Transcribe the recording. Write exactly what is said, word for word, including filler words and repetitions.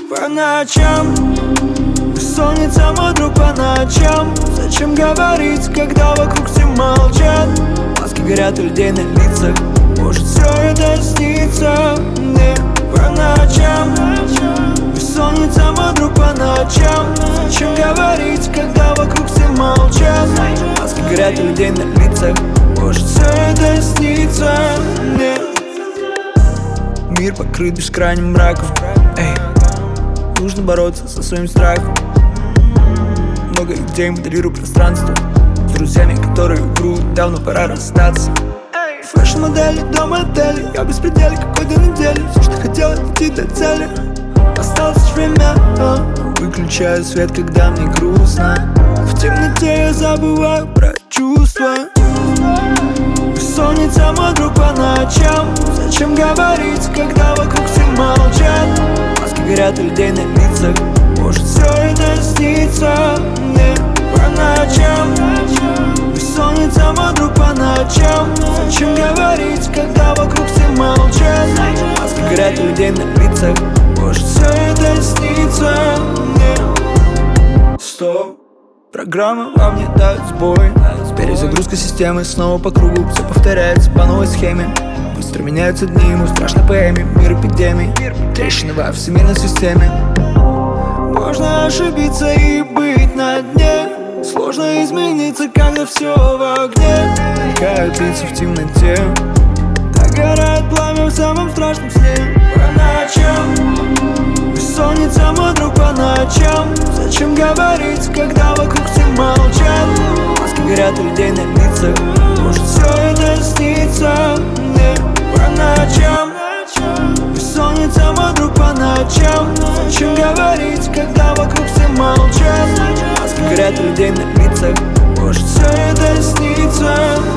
по ночам. Бессонница, мой друг, по ночам. Зачем говорить, когда вокруг все молчат? Маски горят у людей на лицах. Может, все это снится мне по ночам. Бессонница, мой друг, по ночам. Зачем говорить, когда вокруг все молчат? Маски горят у людей на лицах. Может, все это снится мне. Мир покрыт бескрайним мраком. Эй, нужно бороться со своим страхом. Много идей, моделирую пространство. С друзьями, которые врут, давно пора расстаться. Фэшн-модели, дом-отели, я в беспределе какой-то недели. Все, что хотел, идти до цели. Осталось время, а? Выключаю свет, когда мне грустно. В темноте я забываю про чувства. Бессонница, мой друг, по ночам. Зачем говорить, когда вокруг все молчат? Маски горят у людей на лицах. Может, все это снится мне по ночам. Бессонница, мой друг, по ночам. Зачем говорить, когда вокруг все молчат? Маски горят у людей на лицах. Может, все это снится мне. Стоп, программа во мне дает сбой. Перезагрузка системы, снова по кругу. Все повторяется по новой схеме. Быстро меняются дни, мы в страшной поэме. Мир эпидемии, трещины во всемирной системе. Можно ошибиться и быть на дне. Сложно измениться, когда все в огне. Мелькают лица в темноте. Догорает пламя в самом страшном сне. По ночам. Бессонница, мой друг, по ночам. Зачем говорить, когда вокруг все молчат? Маски горят у людей на лицах. Может, все это снится мне по ночам. Бессонница, мой друг, по ночам. Зачем говорить, когда вокруг все молчат? Маски горят у людей на лицах. Может, все это снится